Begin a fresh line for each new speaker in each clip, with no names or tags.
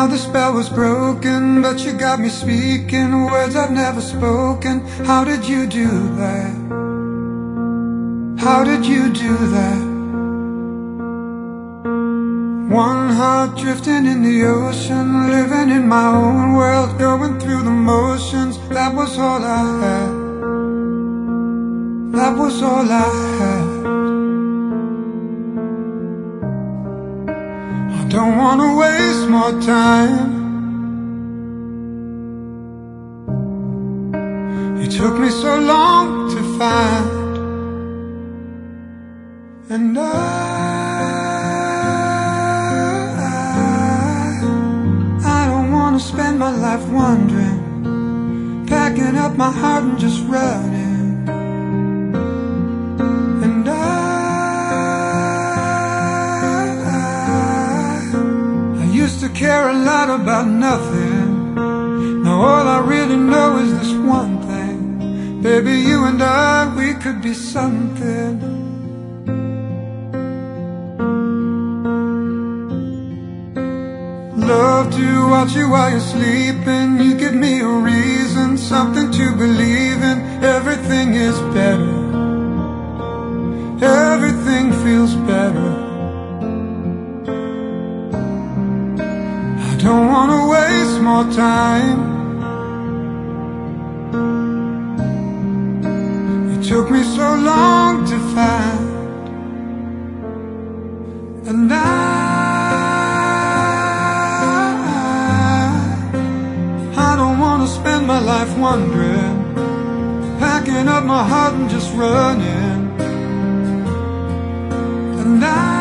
Now the spell was broken, but you got me speaking words I've never spoken. How did you do that? How did you do that? One heart drifting in the ocean, living in my own world, going through the motions. That was all I had. That was all I had. I don't wanna waste more time. It took me so long to find, and I don't wanna spend my life wondering, packing up my heart and just running. And I used to care a lot about nothing. Now all I really know is this one thing. Baby, you and I, we could be something. Love to watch you while you're sleeping. You give me a reason, something to believe in. Everything is better. Everything feels better. I don't wanna waste more time. It took me so long to find, and I don't wanna spend my life wondering, packing up my heart and just running. And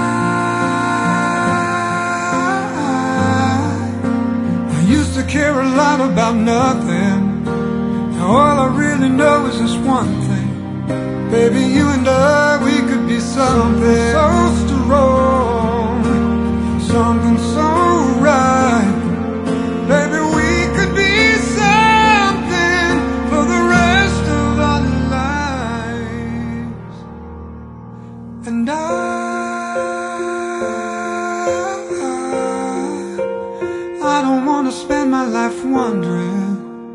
I used to care a lot about nothing. Now all I really know is this one thing. Baby, you and I, we could be something so strong, something so right. Baby, we could be something for the rest of our lives. And I don't wanna spend my life wondering.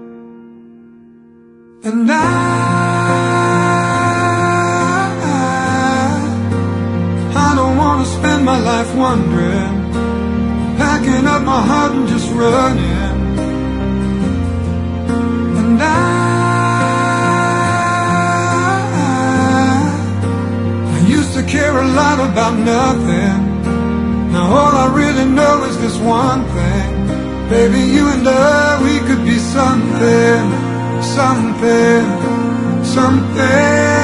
And I don't wanna spend my life wondering, packing up my heart and just running. And I used to care a lot about nothing. Now all I really know is this one thing. Baby, you and I, we could be something, something, something.